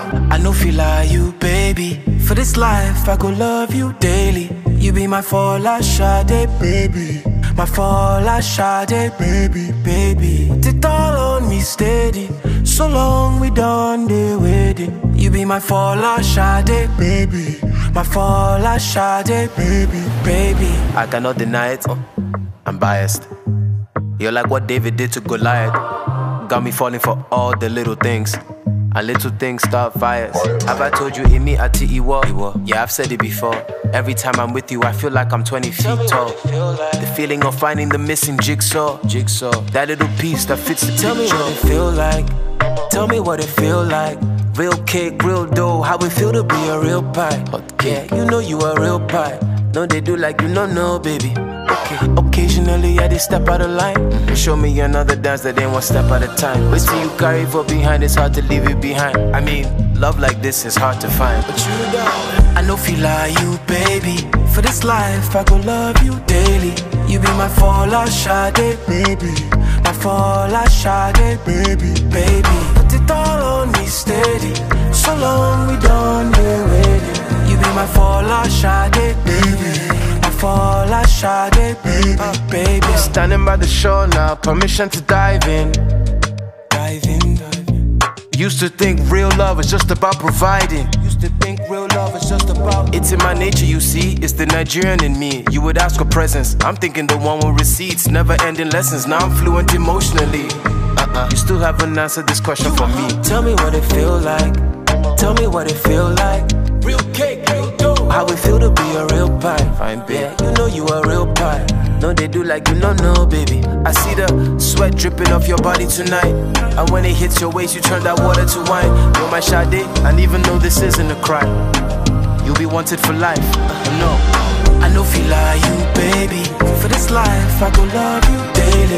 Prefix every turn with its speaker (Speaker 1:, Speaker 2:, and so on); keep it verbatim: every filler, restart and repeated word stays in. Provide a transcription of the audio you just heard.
Speaker 1: I know feel like you, baby. For this life, I go love you daily. You be my fall, I Sade, baby. My fall, I Sade, baby, baby. Put it all on me steady. So long we done the wedding. You be my fall, I Sade, baby. My fall, I Sade, baby, baby. I cannot deny it. I'm biased. You're like what David did to Goliath. Got me falling for all the little things. And little things start fires. Have I told you in me at T E W? Yeah, I've said it before. Every time I'm with you, I feel like I'm twenty feet tall. The feeling of finding the missing jigsaw. Jigsaw. That little piece that fits the picture. Tell me what it feel like. Tell me what it feel like. Real cake, real dough. How it feel to be a real pie. Yeah, you know you a real pie. No, they do like you don't know, baby. Okay. Occasionally I just step out of line. Mm-hmm. Show me another dance that ain't one step at a time. Wait till you carry for behind, it's hard to leave it behind. I mean, love like this is hard to find. But you know, I know feel like you, baby. For this life, I go love you daily. You be my fall, I Sade, baby. My fall, I Sade, baby, baby. Put it all on me steady. So long we done the wedding. You be my fall, I Sade, baby. Fall, I Sade, baby, uh, baby. Standing by the shore now, permission to dive in. Dive in, dive in. Used to think real love is just about providing. Used to think real love is just about. It's in my nature, you see, it's the Nigerian in me. You would ask for presents, I'm thinking the one with receipts. Never ending lessons, now I'm fluent emotionally. Uh-uh. You still haven't answered this question for me. Tell me what it feel like. Tell me what it feel like. Real cake, real dough. How it feel to be a real pie. Fine, babe. Yeah, you know you a real pie. No, they do like you don't know, baby. I see the sweat dripping off your body tonight. And when it hits your waist, you turn that water to wine. You're my Sade, and even though this isn't a crime, you'll be wanted for life. No, I know feel like you, baby. For this life, I go love you daily.